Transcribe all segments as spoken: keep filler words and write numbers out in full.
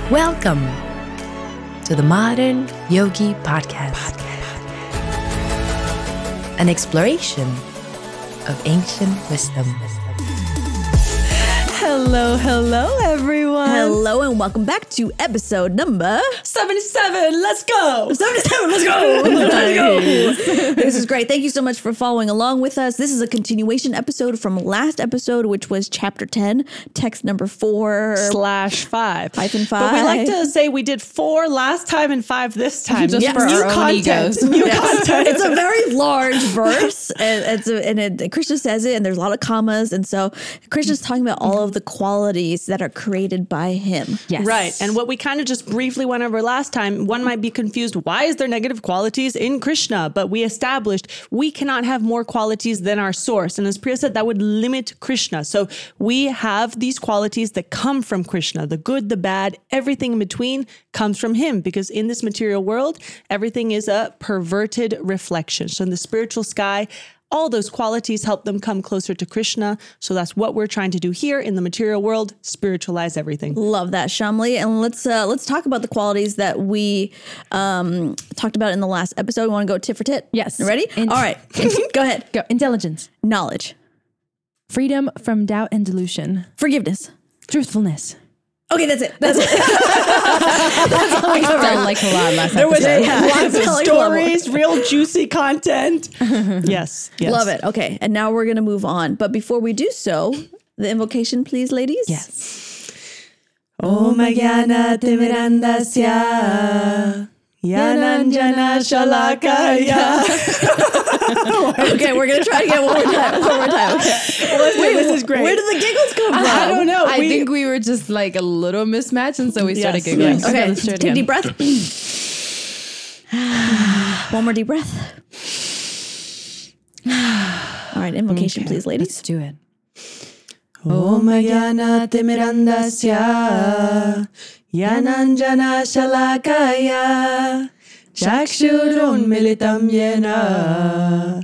Welcome to the Modern Yogi Podcast, an exploration of ancient wisdom. Hello, hello, everyone. Hello, and welcome back to episode number seventy-seven. Let's go. seventy-seven. Let's go. Let's go. This is great. Thank you so much for following along with us. This is a continuation episode from last episode, which was chapter ten, text number four slash five. Hyphen five. But we like to say we did four last time and five this time. Just yes. for New our own content. egos. New Yes. content. It's a very large verse, and it's a, and it, Krishna says it, and there's a lot of commas, and so Krishna's talking about all of the qualities that are created by him. Yes. Right. And what we kind of just briefly went over last time, one might be confused. Why is there negative qualities in Krishna? But we established we cannot have more qualities than our source. And as Priya said, that would limit Krishna. So we have these qualities that come from Krishna, the good, the bad, everything in between comes from him, because in this material world, everything is a perverted reflection. So in the spiritual sky, all those qualities help them come closer to Krishna. So that's what we're trying to do here in the material world, spiritualize everything. Love that, Shamli. And let's uh, let's talk about the qualities that we um, talked about in the last episode. We want to go tit for tit? Yes. Ready? In- All right. Go ahead. Go. Intelligence. Knowledge. Freedom from doubt and delusion. Forgiveness. Truthfulness. Okay, that's it. That's it. That's all I I covered. felt like a lot last There was episode. Yeah. lots of Felt like stories, real juicy content. Yes, yes. Love it. Okay, and now we're going to move on. But before we do so, the invocation, please, ladies. Yes. Om Jnana Timirandasya Jnananjana Shalakaya. Okay, we're going to try again one more time. One more time. Okay. Wait, this is great. Where did the giggles come from? I don't know. I We- think we were just like a little mismatched, and so we started Yes, giggling. yes. Okay, let's try it take a again. deep breath. One more deep breath. All right, invocation, please, ladies. Let's do it. Om Jnana Timirandasya Jnananjana Shalakaya Chakshurun Militam Yena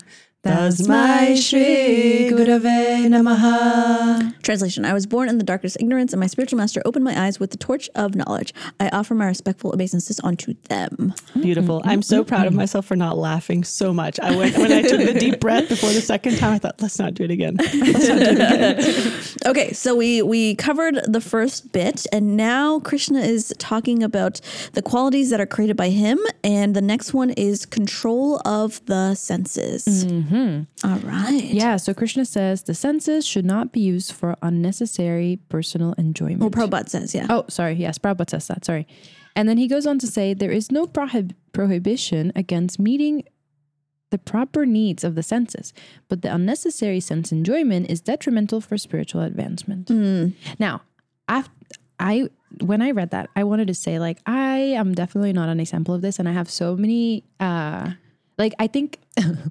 Tasmai Shri Gurave Namaha. Translation. I was born in the darkness of ignorance, and my spiritual master opened my eyes with the torch of knowledge. I offer my respectful obeisances unto them. Beautiful. I'm so proud of myself for not laughing so much. I went when I took the deep breath before the second time, I thought, let's not do it again. Let's not do it again. Okay, so we we covered the first bit, and now Krishna is talking about the qualities that are created by him, and the next one is control of the senses. Mm-hmm. All right. Yeah, so Krishna says the senses should not be used for unnecessary personal enjoyment. Well, Prabhupada says, yeah. Oh, sorry. Yes, Prabhupada says that. Sorry. And then he goes on to say there is no prohib- prohibition against meeting the proper needs of the senses, but the unnecessary sense enjoyment is detrimental for spiritual advancement. Mm. Now, after, I when I read that, I wanted to say, like, I am definitely not an example of this, and I have so many, uh, like, I think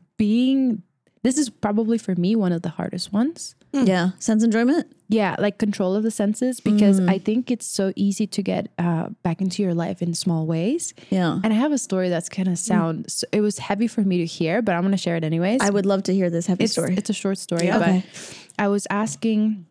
being, this is probably for me one of the hardest ones. Yeah. Sense enjoyment? Yeah, like control of the senses, because I think it's so easy to get uh, back into your life in small ways. Yeah. And I have a story that's kind of sound, so it was heavy for me to hear, but I'm going to share it anyways. I would love to hear this heavy it's, story. It's a short story, Yeah. but Okay. I was asking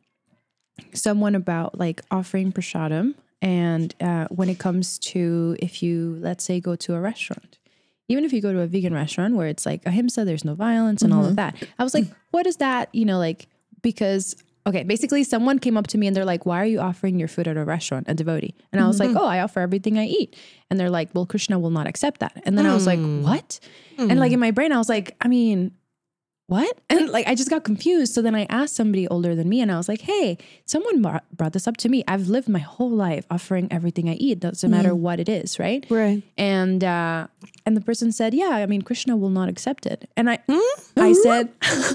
someone about like offering prasadam, and uh, when it comes to, if you, let's say, go to a restaurant, even if you go to a vegan restaurant where it's like ahimsa, there's no violence and all of that. I was like, what is that? You know, like, because, okay, basically someone came up to me and they're like, why are you offering your food at a restaurant, a devotee? And I was like, oh, I offer everything I eat. And they're like, well, Krishna will not accept that. And then I was like, what? And like in my brain, I was like, I mean, what? And like, I just got confused. So then I asked somebody older than me and I was like, hey, someone brought, brought this up to me. I've lived my whole life offering everything I eat. Doesn't matter what it is. Right. Right. And, uh, and the person said, yeah, I mean, Krishna will not accept it. And I, I said,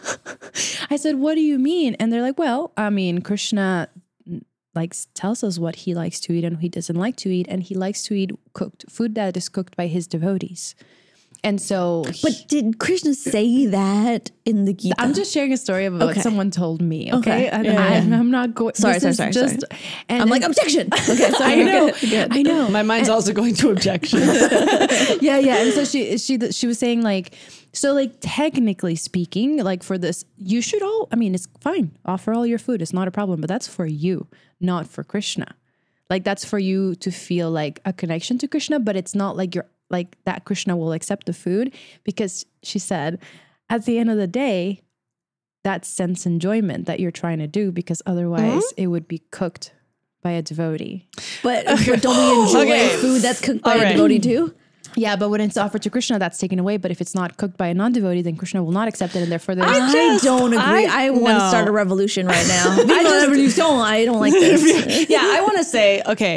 I said, what do you mean? And they're like, well, I mean, Krishna like tells us what he likes to eat and what he doesn't like to eat. And he likes to eat cooked food that is cooked by his devotees. And so, but did Krishna say that in the Gita? I'm just sharing a story of what Okay. someone told me. Okay, Okay. And Yeah, I'm, yeah. I'm not going. Sorry, this sorry, is sorry, just, sorry. And, I'm like, and- objection. Okay, so I know, Good. I know. My mind's also going to objections. yeah, yeah. And so she, she, she was saying like, so like technically speaking, like for this, you should all. I mean, it's fine. Offer all your food. It's not a problem. But that's for you, not for Krishna. Like that's for you to feel like a connection to Krishna, but it's not like you're like that Krishna will accept the food, because she said at the end of the day, that's sense enjoyment that you're trying to do, because otherwise mm-hmm. it would be cooked by a devotee. But, but don't we enjoy okay. food that's cooked by right. a devotee too? Yeah, but when it's offered to Krishna, that's taken away. But if it's not cooked by a non-devotee, then Krishna will not accept it, and therefore there's... I, just, I don't agree. I, I want to start a revolution right now. I just revolution. I don't like this. Yeah, I want to say, okay.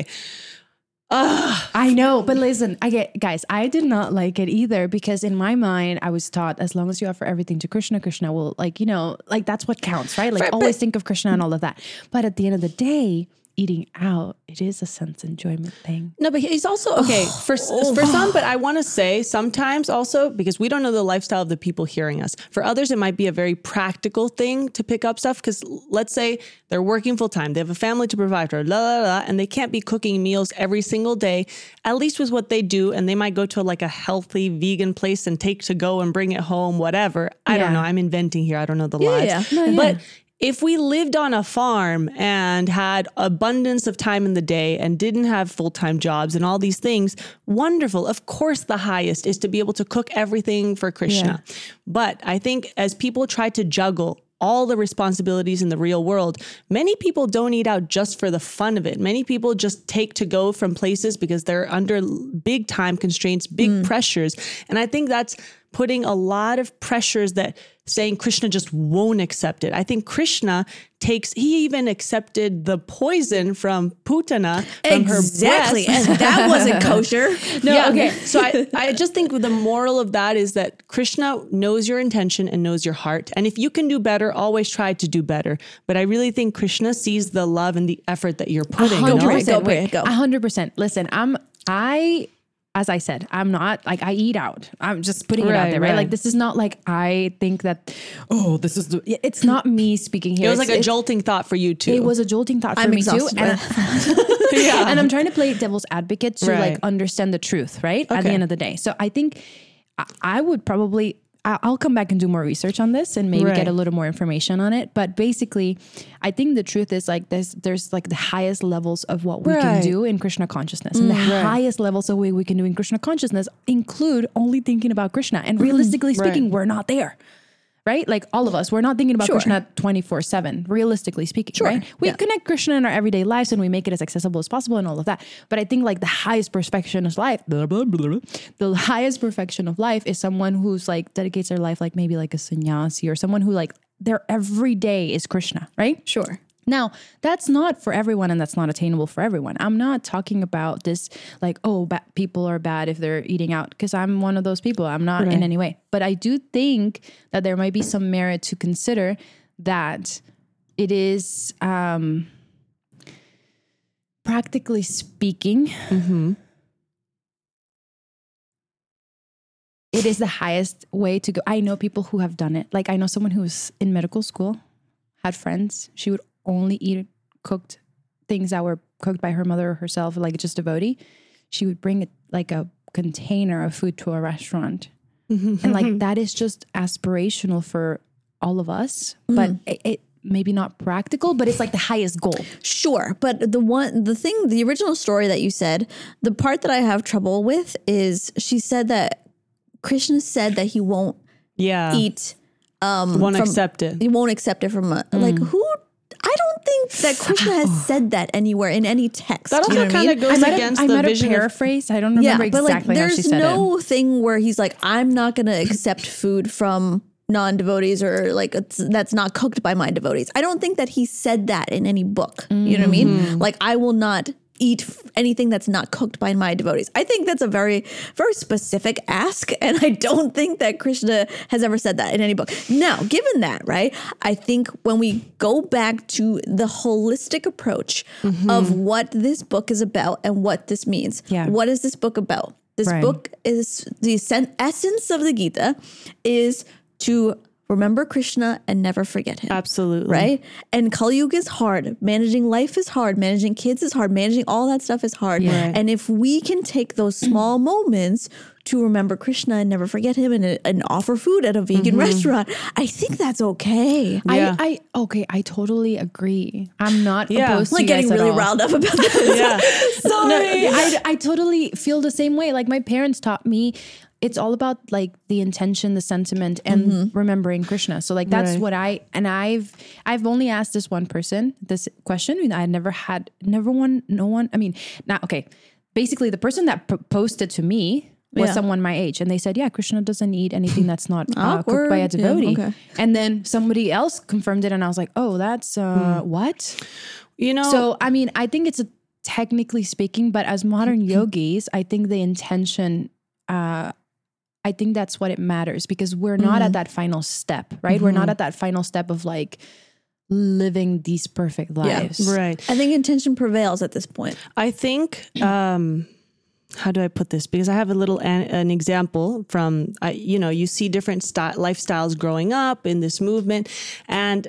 Uh, I know, but listen, I get guys, I did not like it either, because in my mind, I was taught as long as you offer everything to Krishna, Krishna will, like, you know, like that's what counts, right? Like right, always think of Krishna and all of that. But at the end of the day, eating out, it is a sense enjoyment thing. No, but he's also, okay, for, for some, but I want to say sometimes also, because we don't know the lifestyle of the people hearing us. For others, it might be a very practical thing to pick up stuff, because let's say they're working full time, they have a family to provide for, la, la, la, and they can't be cooking meals every single day, at least with what they do, and they might go to like a healthy vegan place and take to go and bring it home, whatever. I yeah. don't know. I'm inventing here. I don't know the yeah, lives. Yeah. No, yeah. But if we lived on a farm and had abundance of time in the day and didn't have full-time jobs and all these things, wonderful. Of course, the highest is to be able to cook everything for Krishna. Yeah. But I think as people try to juggle all the responsibilities in the real world, many people don't eat out just for the fun of it. Many people just take to go from places because they're under big time constraints, big mm. pressures. And I think that's putting a lot of pressures that saying Krishna just won't accept it. I think Krishna takes, he even accepted the poison from Putana from exactly. her breast. And that wasn't kosher. No, yeah. okay. So I, I just think the moral of that is that Krishna knows your intention and knows your heart. And if you can do better, always try to do better. But I really think Krishna sees the love and the effort that you're putting. one hundred percent. Go, Bria, go. one hundred percent. Listen, I'm, I... As I said, I'm not like I eat out. I'm just putting it right, out there, right? right? Like this is not like I think that, oh, this is the, it's not me speaking here. It was it's, like a it, jolting thought for you too. It was a jolting thought for I'm me too. And, yeah. and I'm trying to play devil's advocate to right. like understand the truth, right? Okay. At the end of the day. So I think I, I would probably, I'll come back and do more research on this and maybe right. get a little more information on it. But basically, I think the truth is like there's there's like the highest levels of what we right. can do in Krishna consciousness. And the right. highest levels of what we can do in Krishna consciousness include only thinking about Krishna. And realistically right. speaking, we're not there. Right? Like all of us, we're not thinking about Sure. Krishna twenty-four seven, realistically speaking, Sure. right? We Yeah. connect Krishna in our everyday lives and we make it as accessible as possible and all of that. But I think like the highest perfection of life, blah, blah, blah, blah, the highest perfection of life is someone who's like dedicates their life like maybe like a sannyasi or someone who like their every day is Krishna, right? Sure. Now, that's not for everyone and that's not attainable for everyone. I'm not talking about this like, oh, ba- people are bad if they're eating out, because I'm one of those people. I'm not right. in any way. But I do think that there might be some merit to consider that it is, um, practically speaking, Mm-hmm. it is the highest way to go. I know people who have done it. Like I know someone who was in medical school, had friends. She would only eat cooked things that were cooked by her mother or herself, like just devotee. She would bring it like a container of food to a restaurant. And like that is just aspirational for all of us, mm. but it, it maybe not practical, but it's like the highest goal. Sure. But the one, the thing, the original story that you said, the part that I have trouble with is she said that Krishna said that he won't Yeah. eat. Um, Won't from, accept it. He won't accept it from a, mm. like who? I don't think that Krishna has said that anywhere in any text. That also you know kind of I mean? goes I against have, the I might vision have of paraphrased. I don't remember yeah, but exactly like, how there's she said no it. thing where he's like, I'm not going to accept food from non-devotees or like it's, that's not cooked by my devotees. I don't think that he said that in any book. Mm-hmm. You know what I mean? Like I will not eat f- anything that's not cooked by my devotees. I think that's a very, very specific ask. And I don't think that Krishna has ever said that in any book. Now, given that, right, I think when we go back to the holistic approach mm-hmm. of what this book is about and what this means, yeah. what is this book about? This right. book is the sen- essence of the Gita is to remember Krishna and never forget him. Absolutely. Right? And Kali Yuga is hard. Managing life is hard. Managing kids is hard. Managing all that stuff is hard. Yeah. And if we can take those small moments to remember Krishna and never forget him and, and offer food at a vegan Mm-hmm. restaurant. I think that's okay. Yeah. I, I okay, I totally agree. I'm not Yeah. opposed I'm to like you guys getting at really all. riled up about this. Yeah. Sorry, I, I totally feel the same way. Like my parents taught me, it's all about like the intention, the sentiment, and remembering Krishna. So like that's Right. what I and I've I've only asked this one person this question. I mean, I never had never one, no one. I mean, not okay. Basically, the person that proposed it to me was Yeah. someone my age, and they said, "Yeah, Krishna doesn't eat anything that's not uh, cooked Awkward. by a Yeah, devotee." okay. And then somebody else confirmed it, and I was like, "Oh, that's uh, what?" You know, So, I mean, I think it's a technically speaking, but as modern yogis, I think the intention, uh, I think that's what it matters because we're not at that final step, right? We're not at that final step of like living these perfect lives. right. I think intention prevails at this point. I think, um, how do I put this? Because I have a little an, an example from, I, you know, you see different sty- lifestyles growing up in this movement, and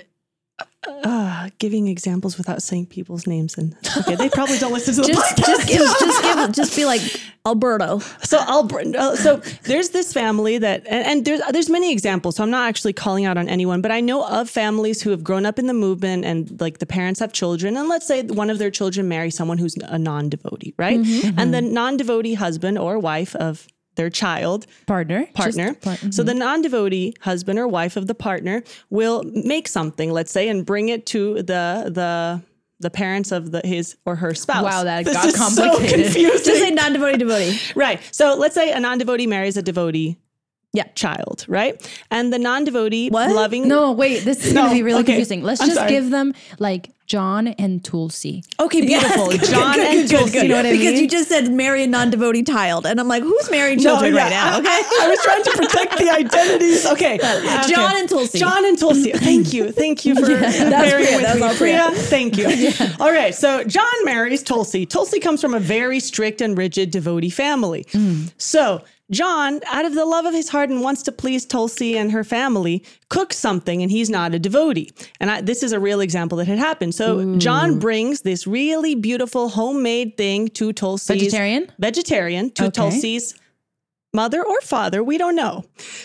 uh, giving examples without saying people's names. And okay, they probably don't listen to the Just, podcast. just give, just give, just be like Alberto. So I'll uh, so there's this family that and, and there's there's many examples. So I'm not actually calling out on anyone, but I know of families who have grown up in the movement and like the parents have children, and let's say one of their children marries someone who's a non-devotee, right? And the non-devotee husband or wife of their child Partner. partner. Just part- So the non-devotee husband or wife of the partner will make something, let's say, and bring it to the the the parents of the his or her spouse. Wow, that This got is so complicated. confusing. Just say non-devotee devotee. Right. So let's say a non-devotee marries a devotee Yeah. child, right? And the non-devotee What? loving No, wait, this is No, going to be really okay. confusing. Let's I'm just sorry. give them like John and Tulsi. Okay, beautiful. Yes, good, John good, and good, good, Tulsi. good. You know what I Because mean? you just said marry a non-devotee child. And I'm like, who's marrying children yeah, right now? I- Okay. I, I was trying to protect the identities. Okay. okay. John and Tulsi. John and Tulsi. Thank you. Thank you for that's bearing Priya. with That's me. all Priya. Thank you. All right. So John marries Tulsi. Tulsi comes from a very strict and rigid devotee family. So John, out of the love of his heart and wants to please Tulsi and her family, cooks something and he's not a devotee. And I, this is a real example that had happened. So Ooh. John brings this really beautiful homemade thing to Tulsi's... Vegetarian? Vegetarian, to Okay. Tulsi's mother or father. We don't know.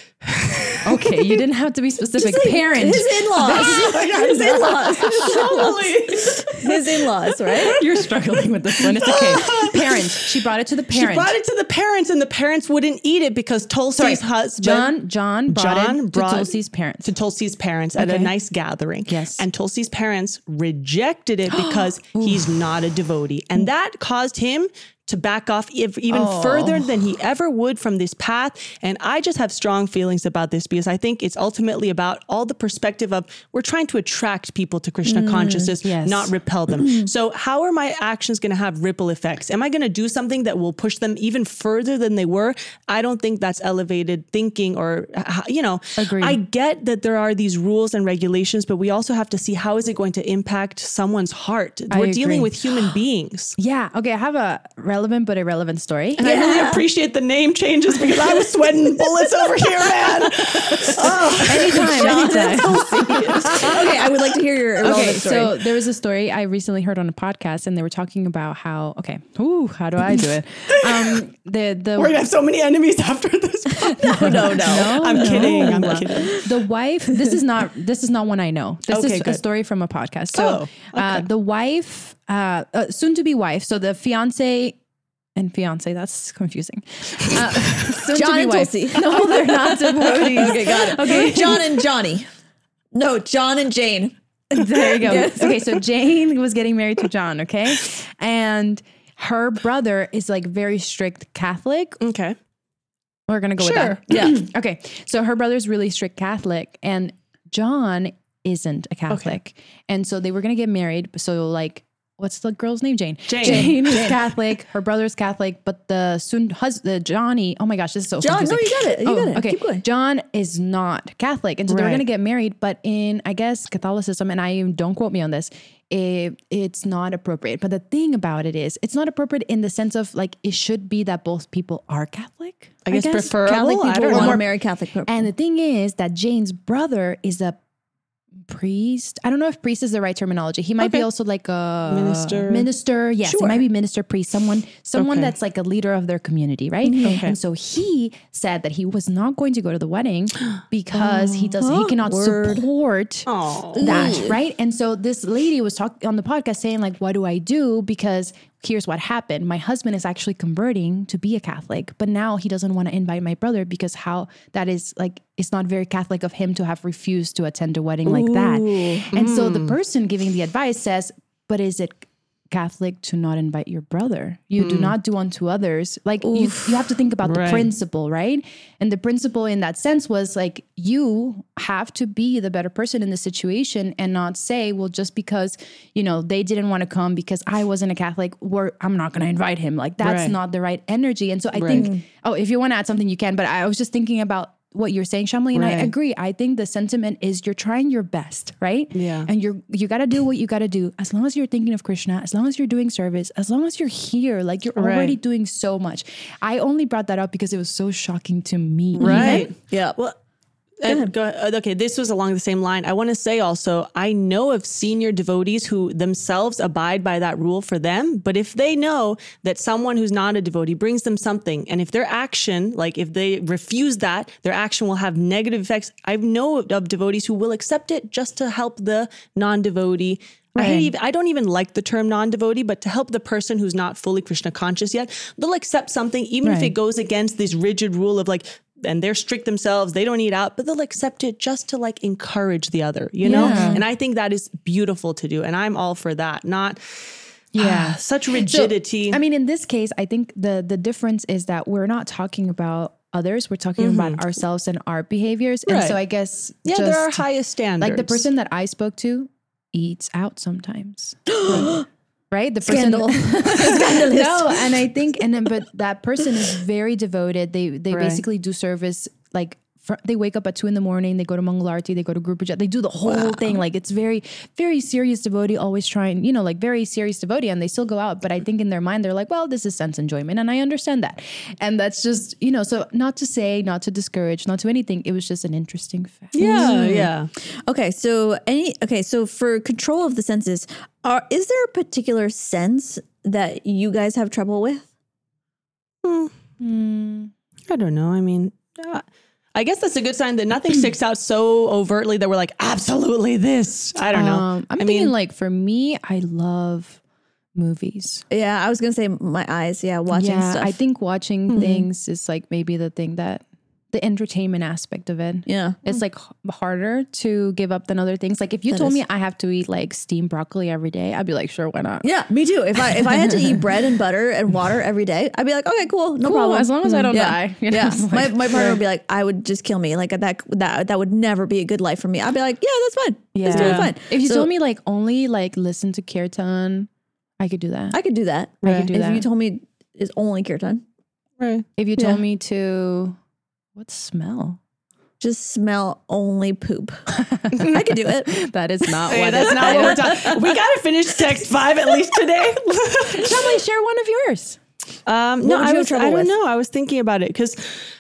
Okay, you didn't have to be specific. Just like Parent. His in-laws. his in-laws. His in-laws, right? You're struggling with this one. It's okay. Parents. She brought it to the She parents. brought it to the parents and the parents wouldn't eat it because Tulsi's Sorry, husband... John, John brought John it brought to Tulsi's parents. to Tulsi's parents at a Okay. nice gathering. Yes. And Tulsi's parents rejected it because he's not a devotee. And that caused him to back off ev- even Oh. further than he ever would from this path. And I just have strong feelings about this because I think it's ultimately about all the perspective of we're trying to attract people to Krishna consciousness, yes. not repel them. So how are my actions going to have ripple effects? Am I going to do something that will push them even further than they were? I don't think that's elevated thinking or, uh, you know, Agreed. I get that there are these rules and regulations, but we also have to see how is it going to impact someone's heart? I We're dealing agree. with human beings. Yeah. Okay. I have a relevant but irrelevant story. And I really appreciate the name changes because I was sweating bullets over here, man. Anytime. anytime. Okay, I would like to hear your irrelevant Okay, story. so there was a story I recently heard on a podcast, and they were talking about how. Okay, ooh, how do I do it? Um, the the We're going to have so many enemies after this. no, no, no. I'm no. kidding. I'm kidding. The wife. This is not. This is not one I know. This Okay, is a good. story from a podcast. So, Oh, uh, okay. the wife, uh, uh, soon to be wife. So the fiance. And fiance, that's confusing. Uh, soon John to be and wife. Tulsi. No, they're not devotees. Okay, got it. Okay, John and Johnny. No, John and Jane. There you go. Yes. Okay, so Jane was getting married to John, okay? And her brother is like very strict Catholic. Okay. We're going to go Sure. with that. Yeah. Okay. So her brother's really strict Catholic and John isn't a Catholic. And so they were going to get married. So like, what's the girl's name? Jane. Jane. Jane is Catholic. Her brother's Catholic, but the soon husband, Johnny, oh my gosh, this is so John, confusing. no, you got it. You Oh, got it. okay. Keep going. John is not Catholic. And so they were Right. going to get married, but in, I guess, Catholicism, and I don't quote me on this, it, it's not appropriate. But the thing about it is, it's not appropriate in the sense of like, it should be that both people are Catholic. I guess preferable. Catholic I people don't want know. to marry Catholic people. And the thing is that Jane's brother is a priest. I don't know if priest is the right terminology. He might Okay. be also like a Minister. Minister, yes, Sure. it might be minister, priest, someone, someone Okay. that's like a leader of their community, right? And so he said that he was not going to go to the wedding because he does he cannot Word. support Oh. that, right? And so this lady was talking on the podcast saying like, what do I do? Because here's what happened. My husband is actually converting to be a Catholic, but now he doesn't want to invite my brother because how that is like, it's not very Catholic of him to have refused to attend a wedding like that. And so the person giving the advice says, but is it Catholic to not invite your brother? You do not do unto others. Like you, you have to think about Right. the principle, right? And the principle in that sense was like, you have to be the better person in the situation and not say, well, just because, you know, they didn't want to come because I wasn't a Catholic, we're, I'm not going to invite him. Like that's Right. not the right energy. And so I Right. think, oh, if you want to add something, you can, but I was just thinking about what you're saying, Shamli, and I Right. agree. I think the sentiment is you're trying your best, right? Yeah. And you're you got to do what you got to do. As long as you're thinking of Krishna, as long as you're doing service, as long as you're here, like you're Right. already doing so much. I only brought that up because it was so shocking to me. Right. Yeah. Well, and go ahead. Okay, this was along the same line. I want to say also, I know of senior devotees who themselves abide by that rule for them. But if they know that someone who's not a devotee brings them something, and if their action, like if they refuse that, their action will have negative effects. I know of devotees who will accept it just to help the non-devotee. I hate even, I don't even like the term non-devotee, but to help the person who's not fully Krishna conscious yet, they'll accept something even if Right. it goes against this rigid rule of like, and they're strict themselves, they don't eat out, but they'll accept it just to like encourage the other, you know? Yeah. And I think that is beautiful to do. And I'm all for that, not Yeah. such So, rigidity. I mean, in this case, I think the the difference is that we're not talking about others. We're talking about ourselves and our behaviors. And so Right. I guess yeah, just, there are highest standards. like the person that I spoke to eats out sometimes. Right? The person Scandal. Scandalous. No, and I think and then but that person is very devoted. They they Right. basically do service like fr- they wake up at two in the morning, they go to Mangalarti, they go to Guru Puja, they do the whole thing. Like it's very, very serious devotee, always trying, you know, like very serious devotee, and they still go out. But I think in their mind, they're like, well, this is sense enjoyment. And I understand that. And that's just, you know, so not to say, not to discourage, not to anything. It was just an interesting fact. yeah, yeah. Okay, so any okay, so for control of the senses, are is there a particular sense that you guys have trouble with? I don't know. I mean, uh, I guess that's a good sign that nothing sticks out so overtly that we're like, absolutely this. I don't know. Um, I'm I thinking mean, like for me, I love movies. Yeah, I was gonna say my eyes. Yeah, watching yeah, stuff. I think watching things is like maybe the thing that the entertainment aspect of it. yeah. It's like h- harder to give up than other things. Like if you That told is. me I have to eat like steamed broccoli every day, I'd be like, sure, why not? Yeah, me too. If I if I had to eat bread and butter and water every day, I'd be like, okay, cool, no Cool, problem. as long as I don't yeah. die. You know, Yeah, it's like- my my partner would be like, I would just kill me. Like that that that would never be a good life for me. I'd be like, yeah, that's fine. That's totally Yeah. fine. If you So told me like only like listen to kirtan, I could do that. I could do that. I could do if that. you told me it's only kirtan, right. if you told Yeah. me to, what smell? just smell only poop. I could do it. That is not Hey, what that's it- not what we're talking. We gotta finish text five at least today. Somebody share one of yours. Um, What no, would I you have was. trouble I don't with? know. I was thinking about it because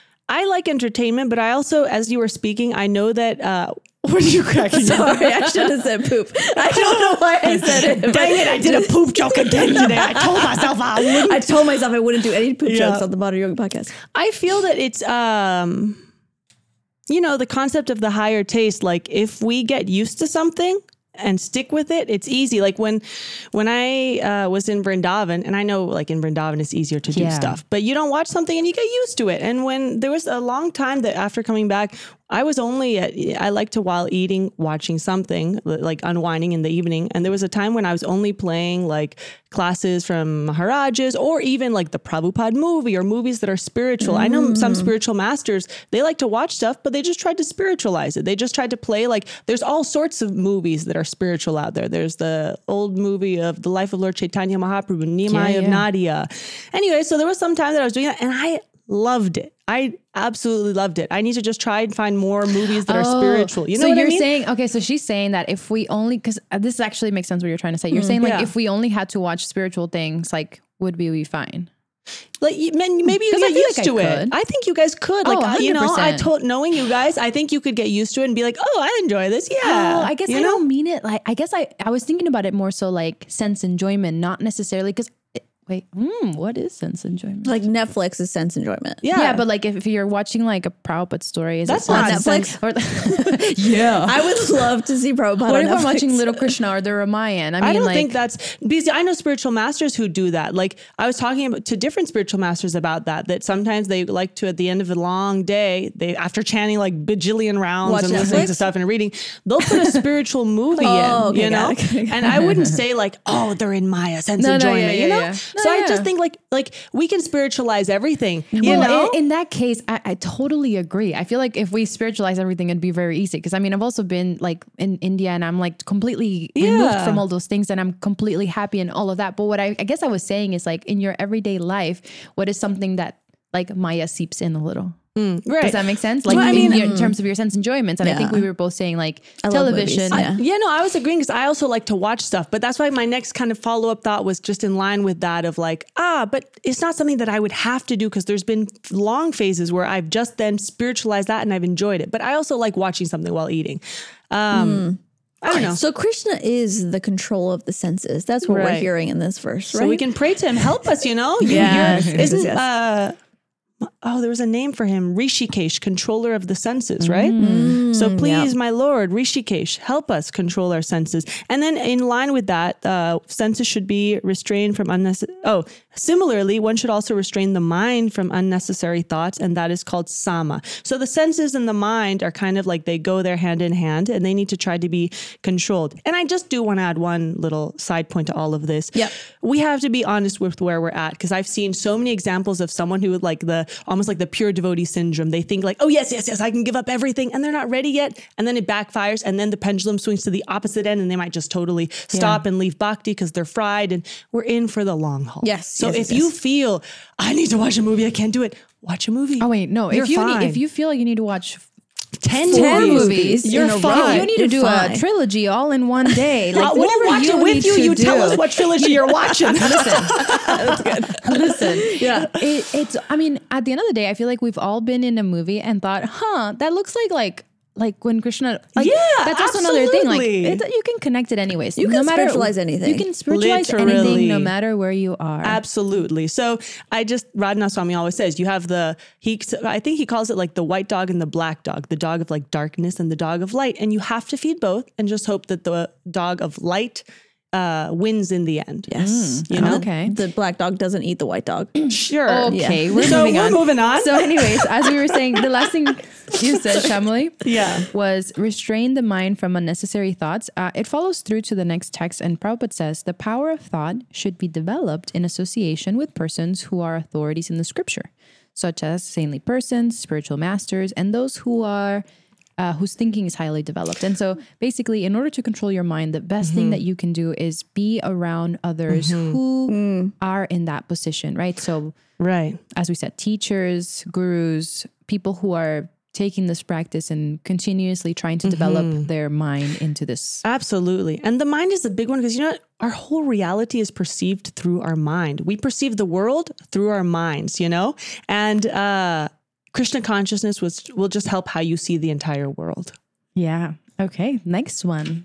I like entertainment, but I also, as you were speaking, I know that. Uh, what are you cracking? up? Sorry, I should have said poop. I don't know why I said it. Dang it! I did a poop joke again today. I told myself I wouldn't. I told myself I wouldn't do any poop Yeah. jokes on the Modern Yoga podcast. I feel that it's, um, you know, the concept of the higher taste. Like if we get used to something and stick with it, it's easy. Like when, when I uh, was in Vrindavan, and I know like in Vrindavan it's easier to do Yeah. stuff, but you don't watch something and you get used to it. And when there was a long time that after coming back, I was only at, I like to while eating, watching something like unwinding in the evening. And there was a time when I was only playing like classes from Maharajas or even like the Prabhupada movie or movies that are spiritual. I know some spiritual masters, they like to watch stuff, but they just tried to spiritualize it. They just tried to play like there's all sorts of movies that are spiritual out there. There's the old movie of the life of Lord Chaitanya Mahaprabhu, Niyamaya Yeah, of yeah. Nadia. Anyway, so there was some time that I was doing that and I loved it. I absolutely loved it. I need to just try and find more movies that are Oh, spiritual. You know so what you're I mean? saying, okay, so she's saying that if we only, because this actually makes sense what you're trying to say. You're saying like yeah. if we only had to watch spiritual things, like would we be fine? Like you- man, maybe you 'Cause I get feel used like I to it. could. I think you guys could. Like Oh, uh, you know, I one hundred percent. told knowing you guys, I think you could get used to it and be like, oh, I enjoy this. Yeah. Oh, I guess you I know? don't mean it like, I guess I, I was thinking about it more so like sense enjoyment, not necessarily because, wait, mm, what is sense enjoyment? Like Netflix is sense enjoyment. Yeah. Yeah, but like if, if you're watching like a Prabhupada story, is That's it not sense- Netflix? Or, yeah. I would love to see Prabhupada What on if I'm Netflix. watching Little Krishna or the Ramayan? I mean, I don't like, think that's because I know spiritual masters who do that. Like I was talking about to different spiritual masters about that, that sometimes they like to, at the end of a long day, they, after chanting like bajillion rounds Watch and listening to Netflix? stuff and reading, they'll put a spiritual movie Oh, in, okay, you got know? it, okay, got And I wouldn't say like, oh, they're in Maya sense No, no, enjoyment, yeah, you yeah, know? yeah. So No, I yeah. just think like, like we can spiritualize everything, you well, know? in, in that case, I, I totally agree. I feel like if we spiritualize everything, it'd be very easy. Because I mean, I've also been like in India, and I'm like completely removed Yeah. from all those things, and I'm completely happy and all of that. But what I, I guess I was saying is like in your everyday life, what is something that like Maya seeps in a little? right. Does that make sense? Like Well, I in, mean- your- in terms of your sense enjoyments, and I think Yeah. we were both saying like love television. movies, yeah. Yeah, no, I was agreeing because I also like to watch stuff, but that's why my next kind of follow up thought was just in line with that of like, ah, but it's not something that I would have to do because there's been long phases where I've just then spiritualized that and I've enjoyed it. But I also like watching something while eating. Um, I don't know. So Krishna is the control of the senses. That's what we're Right. hearing in this verse, right? So we can pray to him, help us, you know? You- Yes, you're- yes, Isn't, yes. uh, oh, there was a name for him, Rishikesh, controller of the senses, right? So please, my Lord, Rishikesh, help us control our senses. And then in line with that, uh, senses should be restrained from unnecessary. Oh, similarly, one should also restrain the mind from unnecessary thoughts, and that is called sama. So the senses and the mind are kind of like they go there hand in hand, and they need to try to be controlled. And I just do want to add one little side point to all of this. Yep. We have to be honest with where we're at, because I've seen so many examples of someone who would like the almost like the pure devotee syndrome. They think like, oh yes, yes, yes, I can give up everything, and they're not ready yet. And then it backfires, and then the pendulum swings to the opposite end, and they might just totally stop and leave bhakti because they're fried. And we're in for the long haul. Yes, So yes, if yes, you yes. feel I need to watch a movie, I can't do it. Watch a movie. Oh wait, no. You're If you fine. need, if you feel like you need to watch ten, Ten movies, movies you're in a row. fine. you need to You're do fine. a trilogy all in one day. Like Uh, we'll whatever watch you it with need you. to You do. tell us what trilogy you're watching. Listen, Yeah. it, it's. I mean, at the end of the day, I feel like we've all been in a movie and thought, "Huh, that looks like like like when Krishna." Like, Yeah, that's also another thing. Like, absolutely. it, you can connect it anyways. You no can matter, spiritualize anything. You can spiritualize Literally. anything, no matter where you are. Absolutely. So I just, Radhanath Swami always says, you have the, he, I think he calls it like the white dog and the black dog, the dog of like darkness and the dog of light. And you have to feed both and just hope that the dog of light uh, wins in the end. Yes. You know? Okay. The black dog doesn't eat the white dog. Sure. Okay, we're So moving we're on. moving on. So, anyways, as we were saying, the last thing you said, Shamali, Yeah. was restrain the mind from unnecessary thoughts. Uh, it follows through to the next text, and Prabhupada says the power of thought should be developed in association with persons who are authorities in the scripture, such as saintly persons, spiritual masters, and those who are uh, whose thinking is highly developed. And so, basically, in order to control your mind, the best Mm-hmm. thing that you can do is be around others who Mm. are in that position, right? So, Right. as we said, teachers, gurus, people who are taking this practice and continuously trying to develop their mind into this. Absolutely. And the mind is a big one because, you know what? Our whole reality is perceived through our mind. We perceive the world through our minds, you know? And uh, Krishna consciousness was, will just help how you see the entire world. Yeah. Okay. Next one.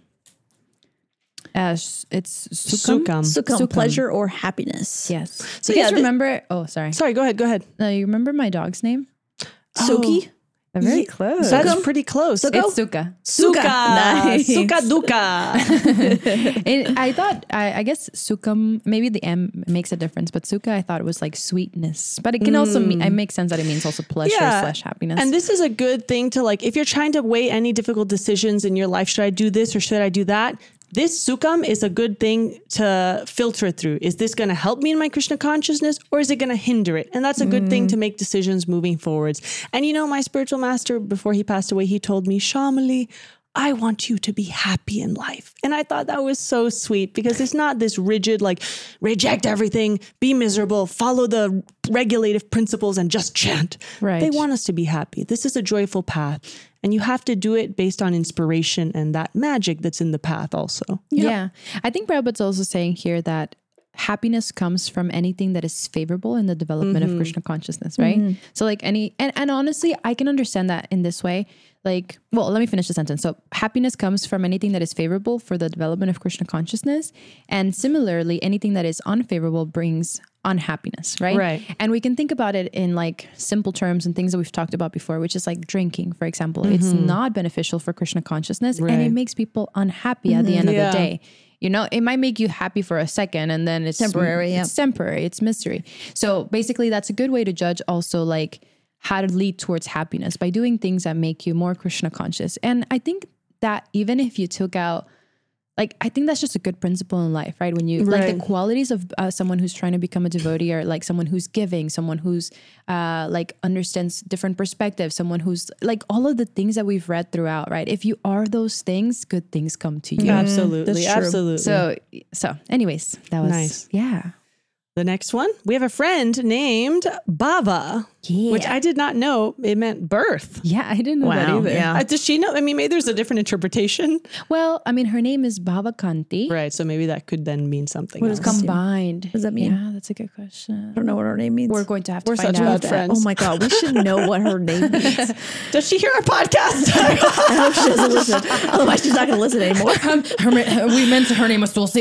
Uh, s- it's Sukham. Sukham. Sukham, Sukham. pleasure or happiness. Yes. So So you yeah, guys thi- remember? Oh, sorry. Sorry, go ahead. Go ahead. No, you remember my dog's name? Suki. Very close. That's pretty close. It's Sukha. Suka. Nice. Suka duka. And I thought, I, I guess Sukham, maybe the M makes a difference, but Sukha, I thought it was like sweetness. But it can also mean, it makes sense that it means also pleasure slash happiness. And this is a good thing to like, if you're trying to weigh any difficult decisions in your life, should I do this or should I do that? This sukham is a good thing to filter through. Is this going to help me in my Krishna consciousness or is it going to hinder it? And that's a good thing to make decisions moving forwards. And you know, my spiritual master, before he passed away, he told me, Shamali, I want you to be happy in life. And I thought that was so sweet because it's not this rigid, like reject everything, be miserable, follow the regulative principles and just chant. Right. They want us to be happy. This is a joyful path. And you have to do it based on inspiration and that magic that's in the path also. Yeah. I think Prabhupada's also saying here that happiness comes from anything that is favorable in the development Mm-hmm. of Krishna consciousness, right? Mm-hmm. So like any, and, and honestly, I can understand that in this way. Like, well, let me finish the sentence. So happiness comes from anything that is favorable for the development of Krishna consciousness. And similarly, anything that is unfavorable brings unhappiness, right? Right. And we can think about it in like simple terms and things that we've talked about before, which is like drinking, for example. It's not beneficial for Krishna consciousness and it Right. makes people unhappy at the end Yeah. of the day. You know, it might make you happy for a second and then it's Temporary, yeah. It's temporary. It's mystery. So basically that's a good way to judge also like how to lead towards happiness by doing things that make you more Krishna conscious. And I think that even if you took out, like, I think that's just a good principle in life, right? When you like Right. the qualities of uh, someone who's trying to become a devotee are like someone who's giving, someone who's uh, like understands different perspectives, someone who's like all of the things that we've read throughout, right? If you are those things, good things come to you. Absolutely. that's true. Absolutely. So, so anyways, that was, Nice. yeah. The next one, we have a friend named Bava, Yeah. which I did not know it meant birth. Yeah, I didn't know that Wow, either. yeah. Uh, does she know? I mean, maybe there's a different interpretation. Well, I mean, her name is Baba Kanti. Right. So maybe that could then mean something What else. does Combined. What does that mean? Yeah, that's a good question. I don't know what her name means. We're going to have to We're find such out. bad friends. Oh my God, we should know what her name means. Does she hear our podcast? I hope she doesn't listen. Otherwise, she's not going to listen anymore. Um, her, we meant her name was Tulsi.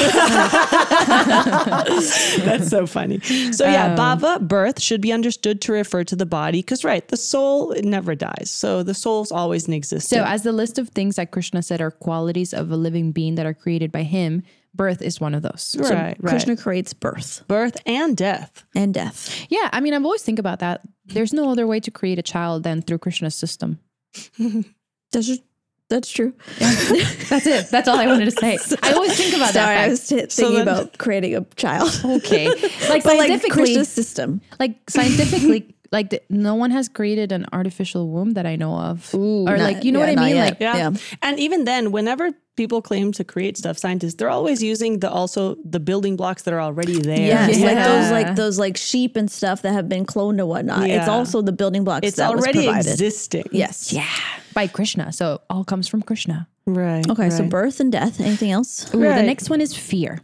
That's so funny. So yeah, Bava, birth, should be understood to refer to the body because, right, the soul it never dies. So the soul's always in existence. So as the list of things that Krishna said are qualities of a living being that are created by him, birth is one of those. right, So right. Krishna creates birth Birth and death. and death. Yeah, I mean, I've always think about that. There's no other way to create a child than through Krishna's system. That's, that's true. That's it. That's all I wanted to say. I always think about Sorry, I that was fact. t- thinking then- about creating a child. Okay. Like But like scientifically, Krishna's system. like scientifically, like the, no one has created an artificial womb that I know of. or not- like, you know yeah, what I not mean? yet. Like, Yeah. Yeah. And even then, whenever people claim to create stuff, scientists, they're always using the also the building blocks that are already there. Yes, like Yeah. those like those like sheep and stuff that have been cloned and whatnot. It's Yeah. also the building blocks It's that was already provided. existing. Yes. yeah, by Krishna. So all comes from Krishna. Right. Okay, so right. birth and death. Anything else? Ooh, Right. The next one is fear.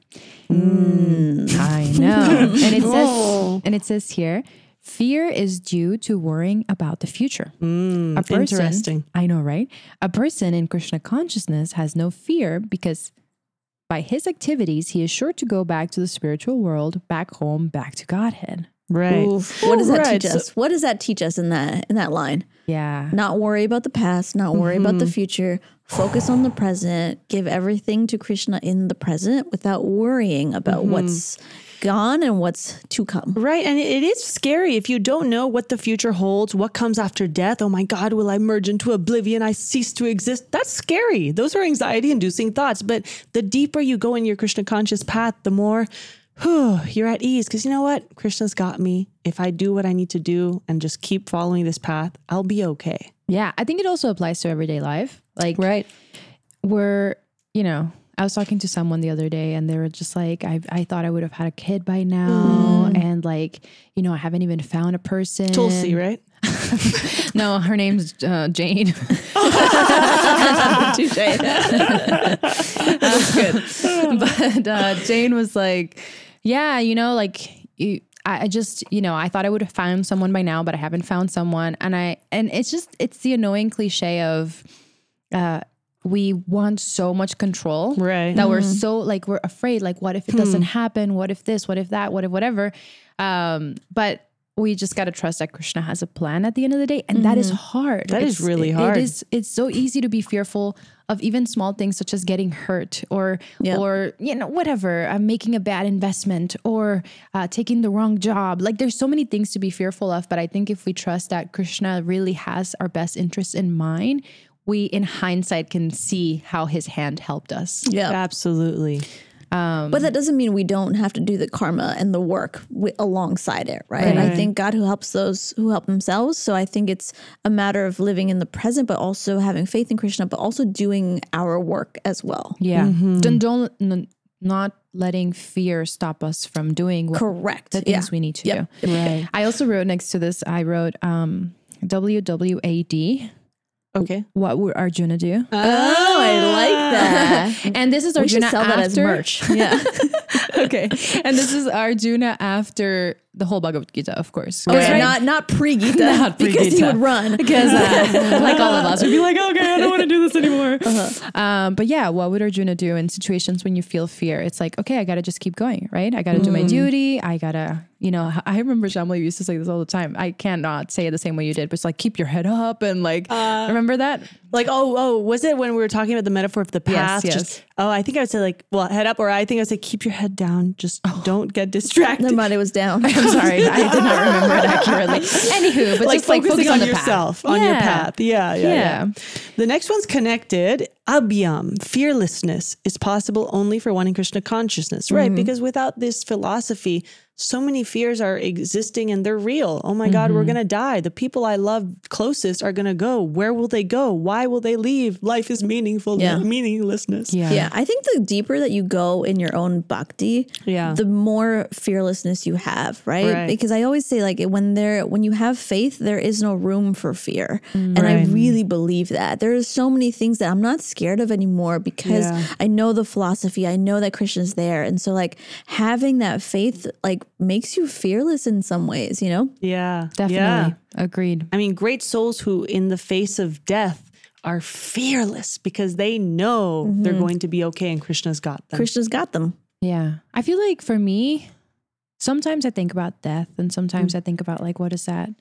I know. and it says and it says here, fear is due to worrying about the future. a person, interesting. I know, right? A person in Krishna consciousness has no fear because by his activities, he is sure to go back to the spiritual world, back home, back to Godhead. Right. Oof. What does that Right, teach so- us? What does that teach us in that in that line? Yeah. Not worry about the past, not worry about Mm-hmm. the future. Focus on the present. Give everything to Krishna in the present without worrying about Mm-hmm. what's gone and what's to come. Right. And it is scary if you don't know what the future holds, what comes after death. Oh my God, will I merge into oblivion? I cease to exist. That's scary. Those are anxiety inducing thoughts. But the deeper you go in your Krishna conscious path, the more whew, you're at ease. Because you know what? Krishna's got me. If I do what I need to do and just keep following this path, I'll be okay. Yeah. I think it also applies to everyday life. Like, Right. we're, you know, I was talking to someone the other day and they were just like, I, I thought I would have had a kid by now. And like, you know, I haven't even found a person. Tulsi, right? No, her name's uh, Jane. But uh, Jane was like, yeah, you know, like you, I, I just, you know, I thought I would have found someone by now, but I haven't found someone. And I, and it's just, it's the annoying cliche of, uh, we want so much control, Right. that we're so like, we're afraid, like, what if it doesn't happen? What if this, what if that, what if whatever? Um, but we just got to trust that Krishna has a plan at the end of the day. And that is hard. That is It's- really it- hard. It is, it's so easy to be fearful of even small things such as getting hurt or, Yeah. or, you know, whatever, uh, making a bad investment or uh, taking the wrong job. Like there's so many things to be fearful of. But I think if we trust that Krishna really has our best interests in mind, we in hindsight can see how his hand helped us. Yeah. Absolutely. But that doesn't mean we don't have to do the karma and the work wi- alongside it, right? And I Right. think God who helps those who help themselves. So I think it's a matter of living in the present, but also having faith in Krishna, but also doing our work as well. Yeah. Mm-hmm. Don't, don't n- not letting fear stop us from doing what, Correct. the things Yeah. we need to Yep. do. Right. I also wrote next to this, I wrote um, W W A D. Okay. What would Arjuna do? Oh, I like that. And this is We should Arjuna sell that as after merch. Yeah. okay. And this is Arjuna after the whole Bhagavad Gita, of course. Oh, Right? yeah, not not pre Gita, Not because he pre-Gita. would run. Because uh, like all of us would be like, okay, I don't want to do this anymore. Uh-huh. Um, but yeah, what would Arjuna do in situations when you feel fear? It's like, okay, I got to just keep going, right? I got to do my duty. I got to, you know, I remember Shamli used to say this all the time. I cannot say it the same way you did, but it's like, keep your head up and like, Uh, remember that? Like, oh, oh, was it when we were talking about the metaphor of the path? yes. Just, oh, I think I would say like, well, head up, or I think I would say keep your head down. Just don't get distracted. Their money was down. I'm sorry. I did not remember it accurately. Anywho, but like just like focusing focus on, on, the yourself, path. on your Yeah. path. Yeah, yeah, yeah, Yeah. The next one's connected. Abhyam, fearlessness, is possible only for one in Krishna consciousness, right? Because without this philosophy, so many fears are existing and they're real. Oh my God, we're going to die. The people I love closest are going to go. Where will they go? Why will they leave? Life is meaningful, Yeah. meaninglessness. Yeah. Yeah, I think the deeper that you go in your own bhakti, Yeah. the more fearlessness you have, right? Right. Because I always say, like, when there, when you have faith, there is no room for fear, and I Right. really believe that. There are so many things that I'm not scared of anymore because Yeah. I know the philosophy. I know that Krishna's there, and so like having that faith, like, makes you fearless in some ways, you know? Yeah. Definitely. Yeah. Agreed. I mean, great souls who, in the face of death, are fearless because they know they're going to be okay and Krishna's got them. Krishna's got them. Yeah. I feel like for me, sometimes I think about death and sometimes I think about like, what is that?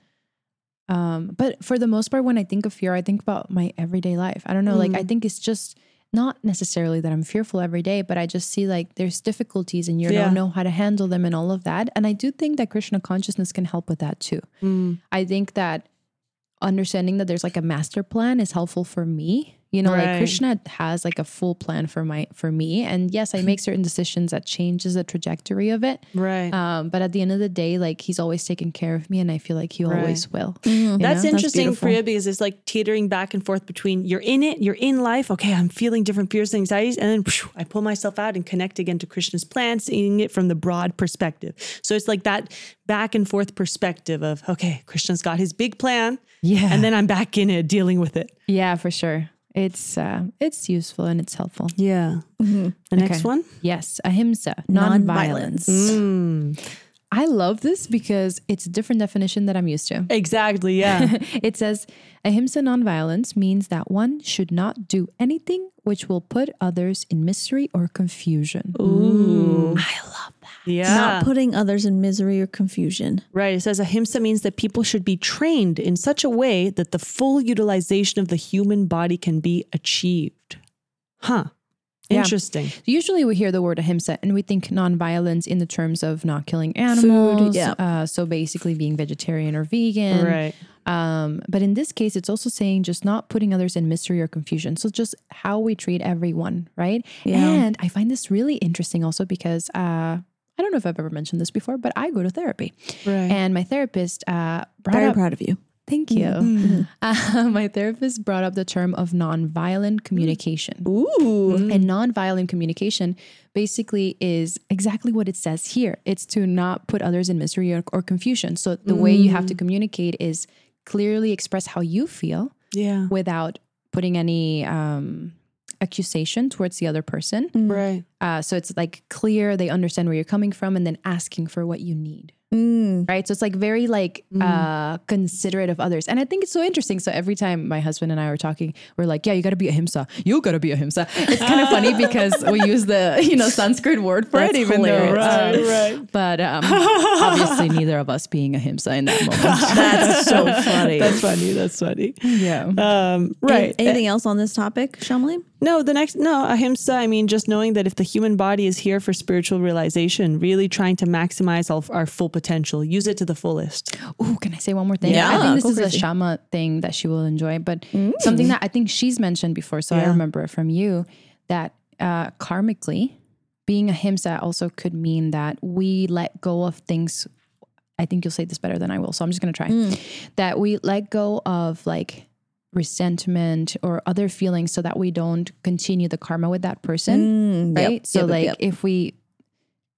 Um, but for the most part, when I think of fear, I think about my everyday life. I don't know, like I think it's just not necessarily that I'm fearful every day, but I just see like there's difficulties and you Yeah. don't know how to handle them and all of that. And I do think that Krishna consciousness can help with that too. I think that understanding that there's like a master plan is helpful for me. You know, Right. like Krishna has like a full plan for my for me. And yes, I make certain decisions that changes the trajectory of it. Right. Um, but at the end of the day, like he's always taking care of me and I feel like he Right. always will. You That's know? interesting, beautiful. Priya, because it's like teetering back and forth between you're in it, you're in life. Okay, I'm feeling different fears and anxieties. And then phew, I pull myself out and connect again to Krishna's plan, seeing it from the broad perspective. So it's like that back and forth perspective of, okay, Krishna's got his big plan. Yeah. And then I'm back in it, dealing with it. Yeah, for sure. It's uh, it's useful and it's helpful. Yeah. The next Okay. one? Yes, ahimsa, Non-violence. nonviolence. I love this because it's a different definition that I'm used to. Exactly. Yeah. It says ahimsa nonviolence means that one should not do anything which will put others in misery or confusion. Ooh. I love that. Yeah. Not putting others in misery or confusion. Right. It says ahimsa means that people should be trained in such a way that the full utilization of the human body can be achieved. Huh. Yeah. Interesting. Usually we hear the word ahimsa and we think nonviolence in the terms of not killing animals. yeah. Uh, so basically being vegetarian or vegan. Right. Um, but in this case, it's also saying just not putting others in misery or confusion. So just how we treat everyone, right? Yeah. And I find this really interesting also because uh, I don't know if I've ever mentioned this before, but I go to therapy. Right. And my therapist uh, brought Very up... proud of you. Thank you. Uh, my therapist brought up the term of nonviolent communication. Ooh. And nonviolent communication basically is exactly what it says here. It's to not put others in misery or, or confusion. So the way you have to communicate is clearly express how you feel Yeah. without putting any um, accusation towards the other person. Right. Uh, so it's like clear, they understand where you're coming from, and then asking for what you need. Mm. Right. So it's like very like uh, considerate of others. And I think it's so interesting. So every time my husband and I were talking, we're like, yeah, you got to be ahimsa. You got to be ahimsa. It's kind of funny because we use the, you know, Sanskrit word for That's it, even hilarious. though, uh, Right. Right. but um, obviously neither of us being ahimsa in that moment. That's so funny. That's funny. That's funny. Yeah. Um, right. Any- anything else on this topic, Shamli? No, the next, no, ahimsa, I mean, just knowing that if the human body is here for spiritual realization, really trying to maximize all, our full potential, use it to the fullest. Ooh, can I say one more thing? Yeah, I think this go is crazy. a Shama thing that she will enjoy, but something that I think she's mentioned before, so I Yeah. remember it from you, that uh, karmically, being ahimsa also could mean that we let go of things. I think you'll say this better than I will, so I'm just going to try. That we let go of like resentment or other feelings so that we don't continue the karma with that person, Mm, yep, right? So yep, like yep. if we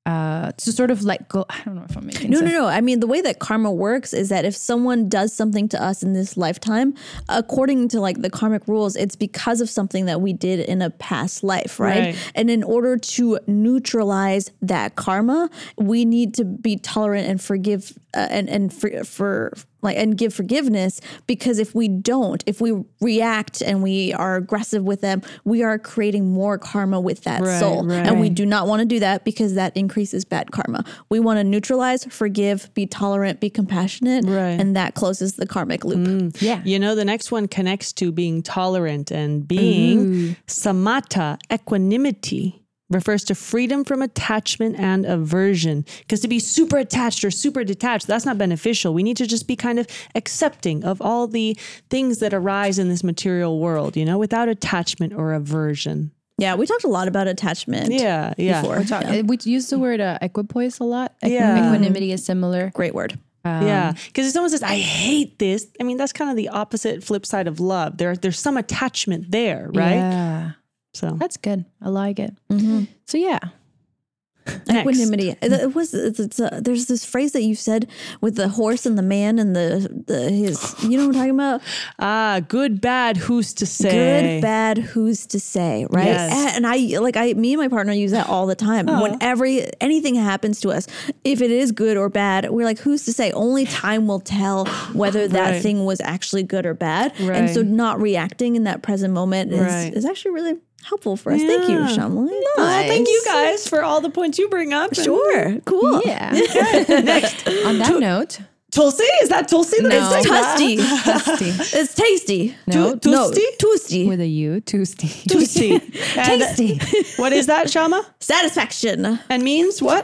uh, to sort of let go. I don't know if I'm making No, sense. no, no. I mean, the way that karma works is that if someone does something to us in this lifetime, according to like the karmic rules, it's because of something that we did in a past life, right? Right. And in order to neutralize that karma, we need to be tolerant and forgive uh, and and for, for like and give forgiveness, because if we don't, if we react and we are aggressive with them, we are creating more karma with that Right, soul, right. and we do not want to do that because that increases bad karma. We want to neutralize, forgive, be tolerant, be compassionate, Right. and that closes the karmic loop. Yeah. You know, the next one connects to being tolerant, and being samatha, equanimity, refers to freedom from attachment and aversion. Because to be super attached or super detached, that's not beneficial. We need to just be kind of accepting of all the things that arise in this material world, you know, without attachment or aversion. Yeah, we talked a lot about attachment. Yeah, yeah. Before. Talk, uh, We use the word uh, equipoise a lot. Equi- Yeah. Equanimity is similar. Great word. Yeah, because if someone says, I hate this, I mean, that's kind of the opposite flip side of love. There, there's some attachment there, right? Yeah. So That's good. I like it. Mm-hmm. So yeah. next. Equanimity. It, it was. It's, it's a, there's this phrase that you said with the horse and the man and the the his. You know what I'm talking about? Ah, good, bad, who's to say? Good, bad, who's to say, right? Yes. And I like I, me and my partner use that all the time. Whenever anything happens to us, if it is good or bad, we're like, who's to say? Only time will tell whether that Right. thing was actually good or bad. And Right. so, not reacting in that present moment is Right. is actually really helpful for us. Thank you, Yeah. Shamli. Well, thank you guys for all the points you bring up. And- Sure, cool. Yeah. Next. On that note, Tulsi? Is that Tulsi? That No. is Tusty. Tusty. It's tasty. No, Tu- No, Tusty? Tusty. with a U, Tuesday. Tulsi. And Tasty. what is that, Shama? Satisfaction. And means what?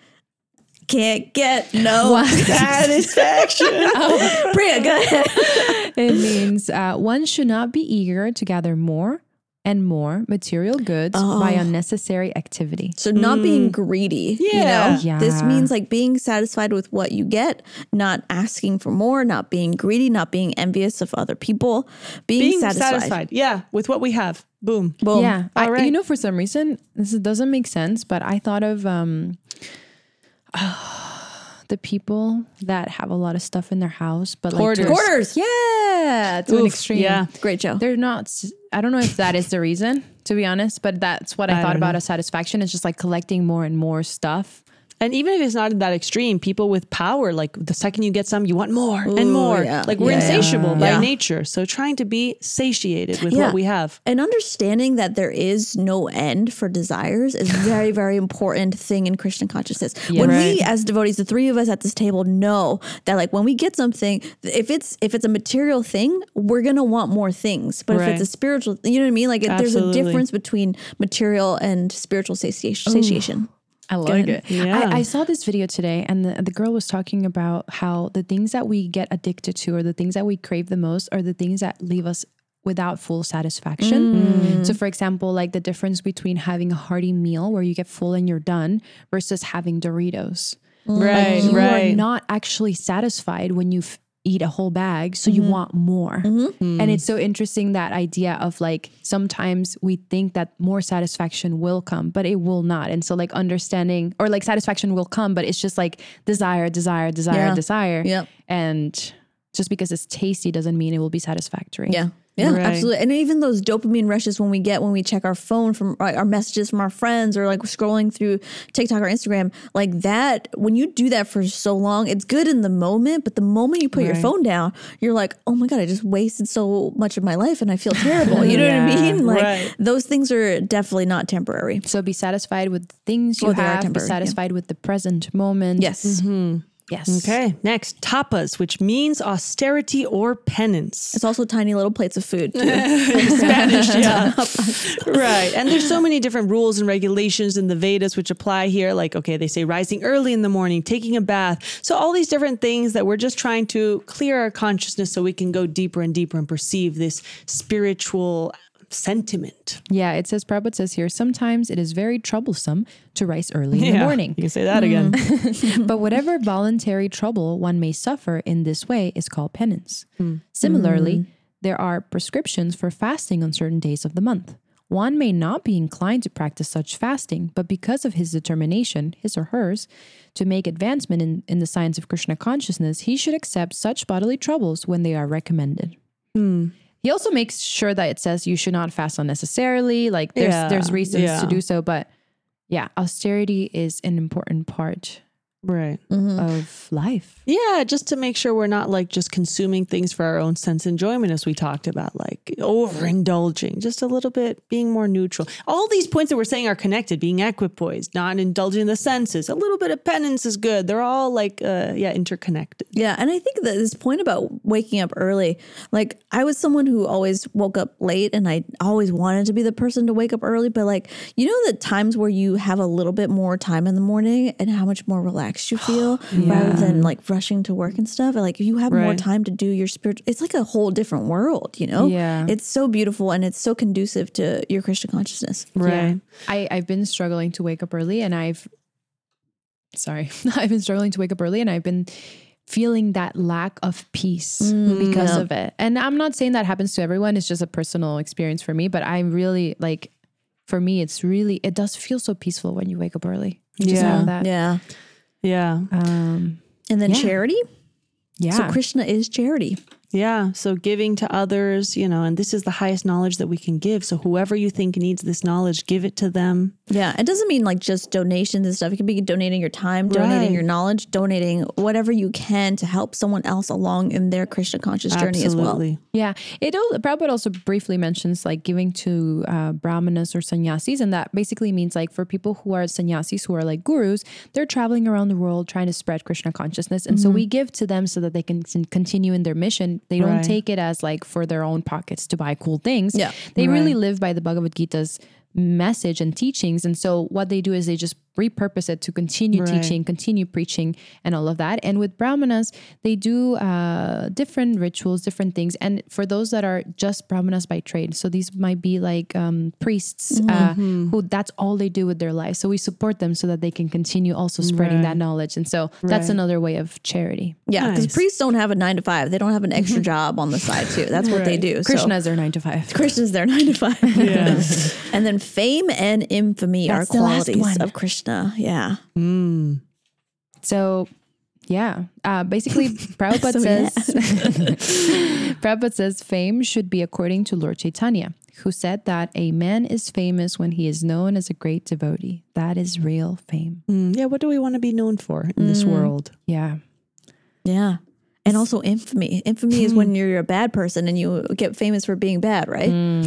Can't get no Satisfaction. Priya, go ahead. It means uh, one should not be eager to gather more and more material goods by unnecessary activity. So not being greedy, Yeah. you know, Yeah. this means like being satisfied with what you get, not asking for more, not being greedy, not being envious of other people, being, Being satisfied. satisfied. Yeah, with what we have. Boom. Boom. Yeah. I, All right. You know, for some reason, this doesn't make sense, but I thought of um, the people that have a lot of stuff in their house, but like Hoarders. to- Quarters. Yeah, to an Oof, extreme. yeah. Great show. They're not, s- I don't know if that is the reason, to be honest, but that's what I, I thought don't about know. as satisfaction. It's just like collecting more and more stuff. And even if it's not that extreme, people with power, like the second you get some, you want more and Ooh, more. yeah. Like we're Yeah, yeah. insatiable by Yeah. nature. So trying to be satiated with Yeah. what we have. And understanding that there is no end for desires is very, very important thing in Christian consciousness. when we, Right. as devotees, the three of us at this table, know that like when we get something, if it's if it's a material thing, we're gonna want more things. But if Right. it's a spiritual, you know what I mean? Like there's a Absolutely. difference between material and spiritual satiation. satiation. I like it. Yeah. I, I saw this video today, and the, the girl was talking about how the things that we get addicted to, or the things that we crave the most, are the things that leave us without full satisfaction. So, for example, like the difference between having a hearty meal where you get full and you're done versus having Doritos. Right, You right. are not actually satisfied when you f- eat a whole bag, so you want more. And it's so interesting, that idea of like sometimes we think that more satisfaction will come, but it will not. And so like understanding, or like satisfaction will come, but it's just like desire, desire, desire, Yeah. desire. Yep. And just because it's tasty doesn't mean it will be satisfactory. Yeah. Yeah, Right. absolutely. And even those dopamine rushes when we get when we check our phone from our our messages from our friends, or like scrolling through TikTok or Instagram, like that, when you do that for so long, it's good in the moment. But the moment you put your Right. phone down, you're like, oh my God, I just wasted so much of my life and I feel terrible. You know what I Yeah, mean? Like right. those things are definitely not temporary. So be satisfied with the things you Oh, they are have, be temporary, yeah. satisfied with the present moment. Yes. Yes. Okay. Next, tapas, which means austerity or penance. It's also tiny little plates of food too. Spanish, yeah. Right. And there's so many different rules and regulations in the Vedas which apply here. Like, okay, they say rising early in the morning, taking a bath. So all these different things that we're just trying to clear our consciousness so we can go deeper and deeper and perceive this spiritual sentiment. Yeah, it says, Prabhupada says here, sometimes it is very troublesome to rise early in the Yeah, morning. You can say that again. But whatever voluntary trouble one may suffer in this way is called penance. Hmm. Similarly, there are prescriptions for fasting on certain days of the month. one may not be inclined to practice such fasting, but because of his determination, his or hers, to make advancement in, in the science of Krishna consciousness, he should accept such bodily troubles when they are recommended. Hmm. He also makes sure that it says you should not fast unnecessarily. Like there's Yeah, there's reasons yeah. to do so, but yeah, austerity is an important part Right. of life. Yeah, just to make sure we're not like just consuming things for our own sense enjoyment, as we talked about, like overindulging, just a little bit, being more neutral. All these points that we're saying are connected, being equipoised, not indulging the senses, a little bit of penance is good. They're all like, uh, yeah, interconnected. Yeah. And I think that this point about waking up early, like I was someone who always woke up late and I always wanted to be the person to wake up early. But like, you know, the times where you have a little bit more time in the morning and how much more relaxed you feel rather than like rushing to work and stuff. Like if you have more Right. time to do your spiritual, it's like a whole different world, you know? Yeah. It's so beautiful and it's so conducive to your Krishna consciousness. Right. Yeah. I, I've been struggling to wake up early and I've, sorry, I've been struggling to wake up early and I've been feeling that lack of peace because yeah. of it. And I'm not saying that happens to everyone. It's just a personal experience for me, but I'm really like, for me, it's really, it does feel so peaceful when you wake up early. You just Yeah. have that. Yeah. Yeah. Um, And then Yeah. charity. yeah. So Krishna is charity. Yeah. So giving to others, you know, and this is the highest knowledge that we can give. So whoever you think needs this knowledge, give it to them. Yeah. It doesn't mean like just donations and stuff. It can be donating your time, donating Right. your knowledge, donating whatever you can to help someone else along in their Krishna conscious journey as well. Absolutely. Yeah, it al- Prabhupada also briefly mentions like giving to uh, brahmanas or sannyasis, and that basically means like for people who are sannyasis who are like gurus, they're traveling around the world trying to spread Krishna consciousness, and so we give to them so that they can con- continue in their mission. They don't Right. take it as like for their own pockets to buy cool things. Yeah, they really right. live by the Bhagavad Gita's message and teachings, and so what they do is they just repurpose it to continue Right. teaching, continue preaching, and all of that. And with brahmanas, they do uh, different rituals, different things. And for those that are just brahmanas by trade, so these might be like um, priests uh, who that's all they do with their life. So we support them so that they can continue also spreading Right. that knowledge. And so that's Right. another way of charity. Yeah. Because Nice. priests don't have a nine to five. They don't have an extra job on the side too. That's what they do. Krishna So is their nine to five. Krishna's their nine to five. Yeah. And then fame and infamy That's are the last qualities one. of Krishna. Yeah. Mm. So, yeah, uh, basically, Prabhupada So, says, Prabhupada says fame should be according to Lord Chaitanya, who said that a man is famous when he is known as a great devotee. That is real fame. Mm. Yeah. What do we want to be known for in this world? Yeah. Yeah. And also infamy. Infamy is when you're a bad person and you get famous for being bad, right?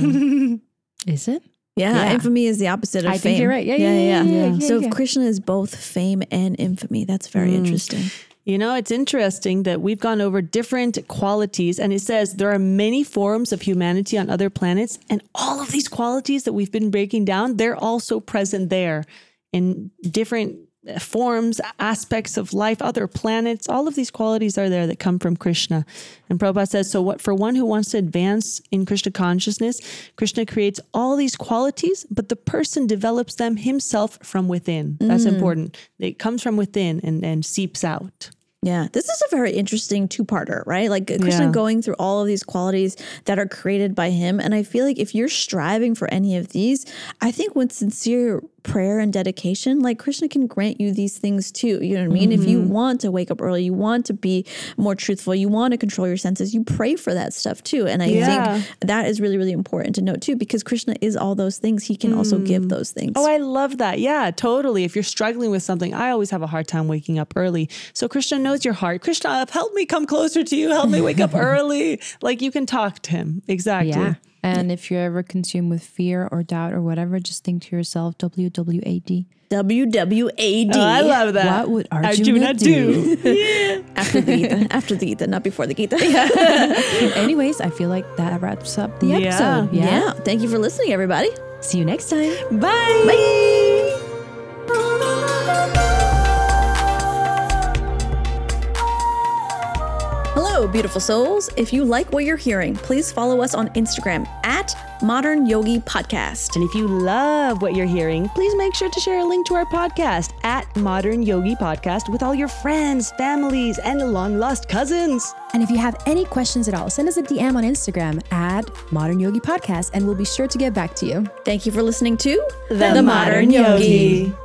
Is it? Yeah, Yeah. infamy is the opposite of I fame. think you're right. Yeah, yeah, yeah, yeah, yeah, So yeah. if Krishna is both fame and infamy, that's very interesting. You know, it's interesting that we've gone over different qualities, and it says there are many forms of humanity on other planets, and all of these qualities that we've been breaking down, they're also present there in different forms, aspects of life, other planets. All of these qualities are there that come from Krishna. And Prabhupada says, so what for one who wants to advance in Krishna consciousness, Krishna creates all these qualities, but the person develops them himself from within. That's important. It comes from within and, and seeps out. Yeah, this is a very interesting two-parter, right? Like Krishna Yeah. going through all of these qualities that are created by him. And I feel like if you're striving for any of these, I think with sincere prayer and dedication, like Krishna can grant you these things too. You know what I mean? If you want to wake up early, you want to be more truthful, you want to control your senses, you pray for that stuff too. And I Yeah. think that is really, really important to note too, because Krishna is all those things. He can also give those things. Oh, I love that. Yeah, totally. If you're struggling with something, I always have a hard time waking up early. So Krishna knows your heart. Krishna, help me come closer to you. Help me wake up early. Like you can talk to him. Exactly. Yeah. And if you're ever consumed with fear or doubt or whatever, just think to yourself, W W A D. W W A D. Oh, I love that. What would Arjuna do? yeah. After the Gita. After the Gita, not before the Gita. Anyways, I feel like that wraps up the Yeah. episode. Yeah. Yeah. Thank you for listening, everybody. See you next time. Bye. Bye. Hello, beautiful souls. If you like what you're hearing, please follow us on Instagram at Modern Yogi Podcast. And if you love what you're hearing, please make sure to share a link to our podcast at Modern Yogi Podcast with all your friends, families, and long lost cousins. And if you have any questions at all, send us a D M on Instagram at Modern Yogi Podcast, and we'll be sure to get back to you. Thank you for listening to The, the Modern, Modern Yogi. Yogi.